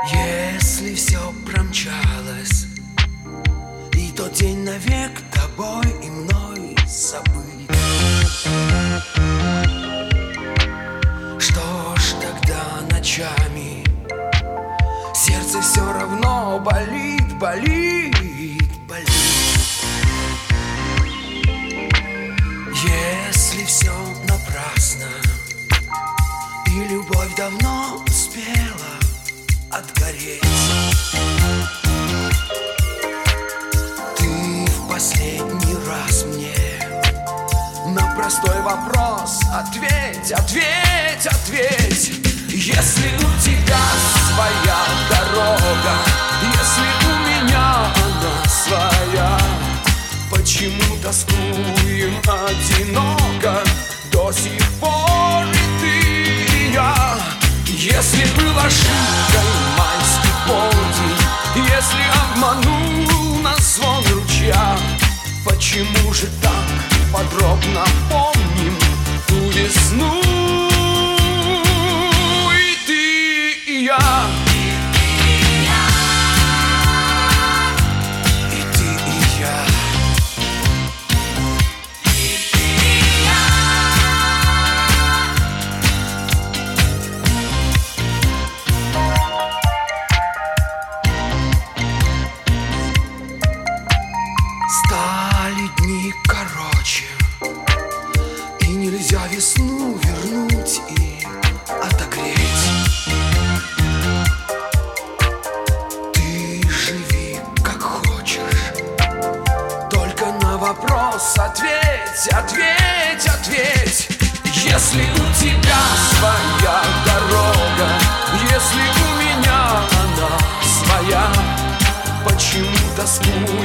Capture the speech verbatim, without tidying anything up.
Если все промчалось, и тот день навек тобой и мной забыт, что ж тогда ночами сердце все равно болит, болит, болит. Если все напрасно, и любовь давно успела отгореть, ты в последний раз мне на простой вопрос ответь, ответь, ответь. Если у тебя своя дорога, если у меня она своя, почему тоскуем одиноко до сих пор и ты, и я? Если был ошибкой майский полдень, если обманул нас звон ручья, почему же так подробно помним ту весну? И ты, и я. Стали дни короче, и нельзя весну вернуть и отогреть. Ты живи как хочешь, только на вопрос ответь, ответь, ответь. Если у тебя своя дорога, если у меня она своя, почему тоскуешь